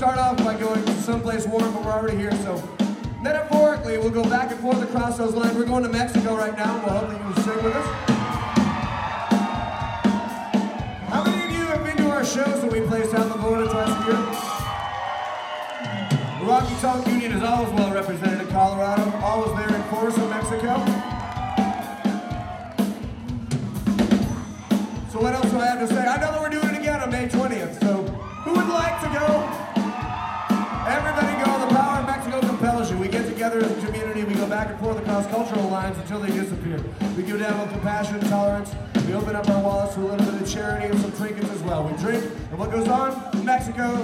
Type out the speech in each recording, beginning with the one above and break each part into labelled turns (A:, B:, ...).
A: start off by going to someplace warm, but we're already here, so metaphorically, we'll go back and forth across those lines. We're going to Mexico right now, and we'll hope that you'll sing with us. How many of you have been to our shows that we play south of Florida twice a year? The Rocky Tonk Union is always well represented in Colorado, always there in force in Mexico. So what else do I have to say? I know that we're doing it again on May 20th, so who would like to go? Everybody go. The power of Mexico compels you. We get together as a community. We go back and forth across cultural lines until they disappear. We give down with compassion and tolerance. We open up our wallets to a little bit of charity and some trinkets as well. We drink, and what goes on in Mexico?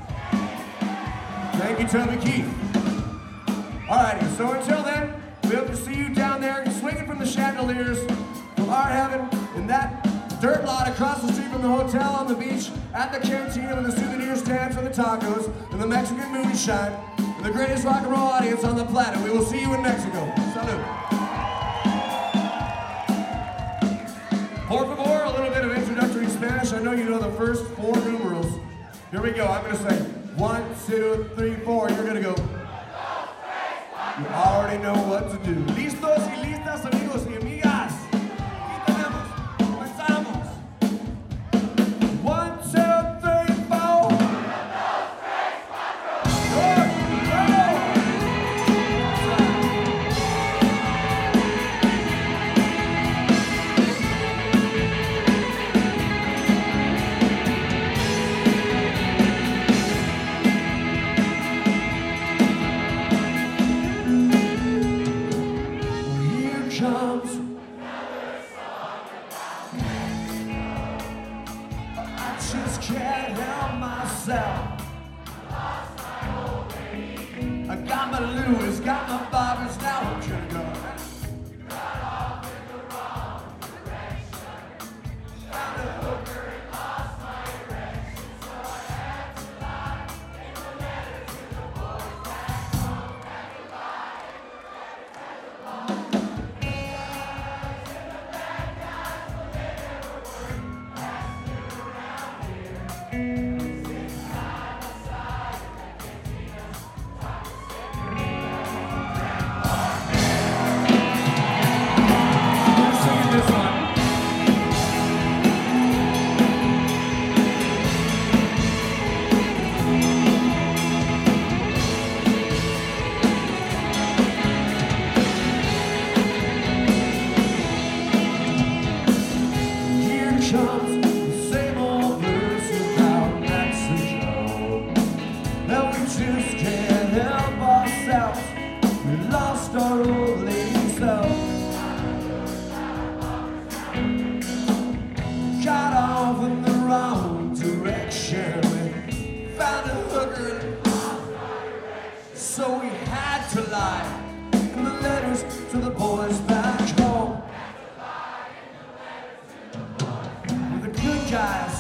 A: Thank you, Toby Keith. Alrighty, so until then, we hope to see you down there swinging from the chandeliers from our heaven in that dirt lot across the street from the hotel, on the beach, at the cantina with the souvenir stands for the tacos, and the Mexican moonshine, and the greatest rock and roll audience on the planet. We will see you in Mexico. Salud. Por favor, a little bit of introductory Spanish. I know you know the first 4 numerals. Here we go. I'm going to say 1, 2, 3, 4. You're going to go. You already know what to do. Listos y listas, amigos y amigas. I got my Louis, got my Bobbers, now I'm gonna go. Got off in the wrong direction. Found a hooker and lost my erection. So I had to lie in the letters to the boys back home. Had to lie in the letters to the boys. The guys and the bad guys, well, they never were. That's new around here. So we had to lie in the letters to the boys back home. The good guys.